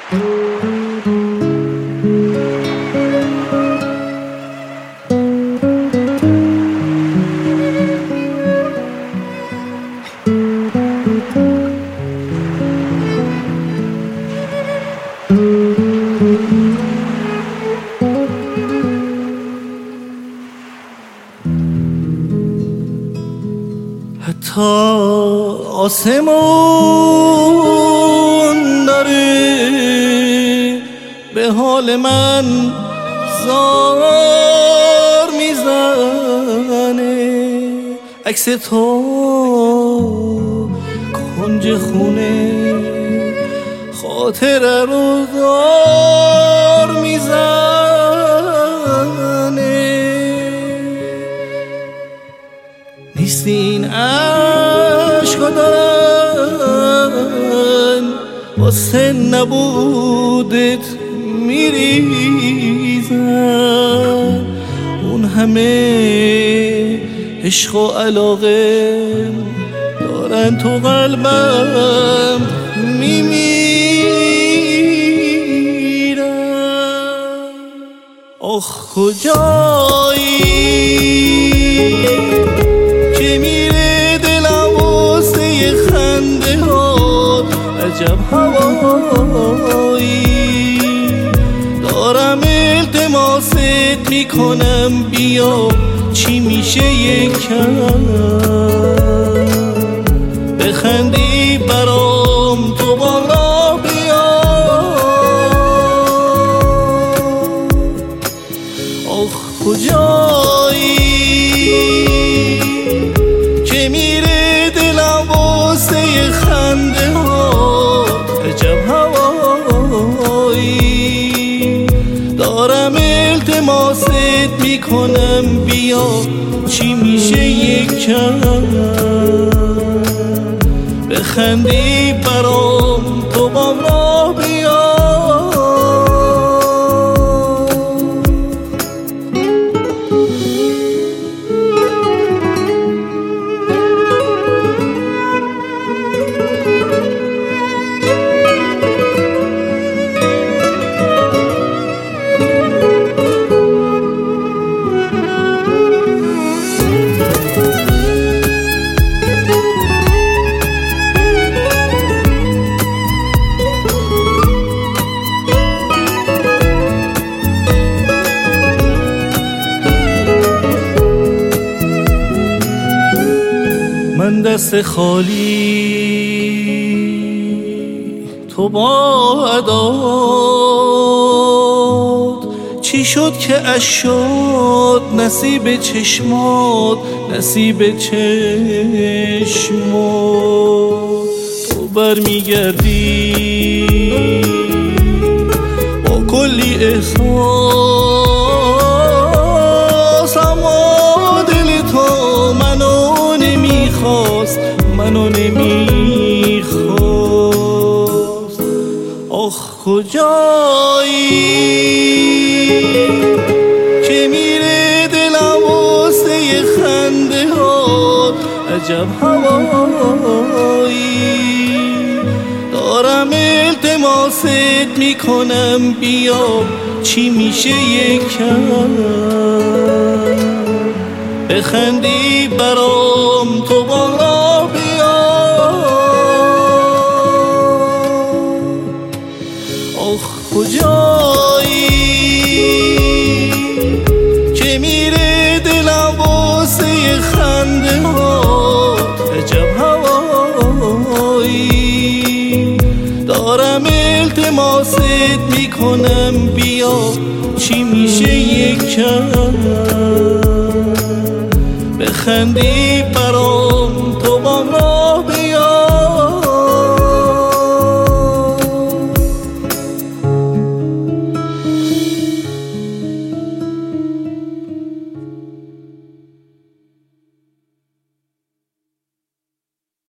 حتی آسمون داره به حال من زار میزنه، عکس تو کنج خونه خاطره رو دار میزنه. نیست این عشقا دارن واسه نبودت میریزن، اون همه عشق و علاقه دارن تو قلبم میمیرن. آخ کجایی که میره دلم واسه خنده ها، عجب هوایی دارم التماست میکنم بیا، چی میشه یکم بخندی برام تو با راه بیا. آخ کجایی که میره دلم واسه خنده ها، عجب هوایی دارم التماست میکنم بیا، چی میشه یکم بخندی برام تو با راه بیا. من دست خالی تو با عداد، چی شد که اش شد نصیب چشمات، نصیب چشمات. تو برمیگردی با کلی احساس، اما دل تو منو نمیخواست. آخ کجایی که میره دلم واسه خنده ها، عجب هوایی دارم التماست میکنم بیا، چی میشه یکم بخندی برام تو با راه بیا. آخ کجایی که میره دلم واسه خنده ها، عجب هوایی دارم التماست میکنم بیا، چی میشه یکم بخندی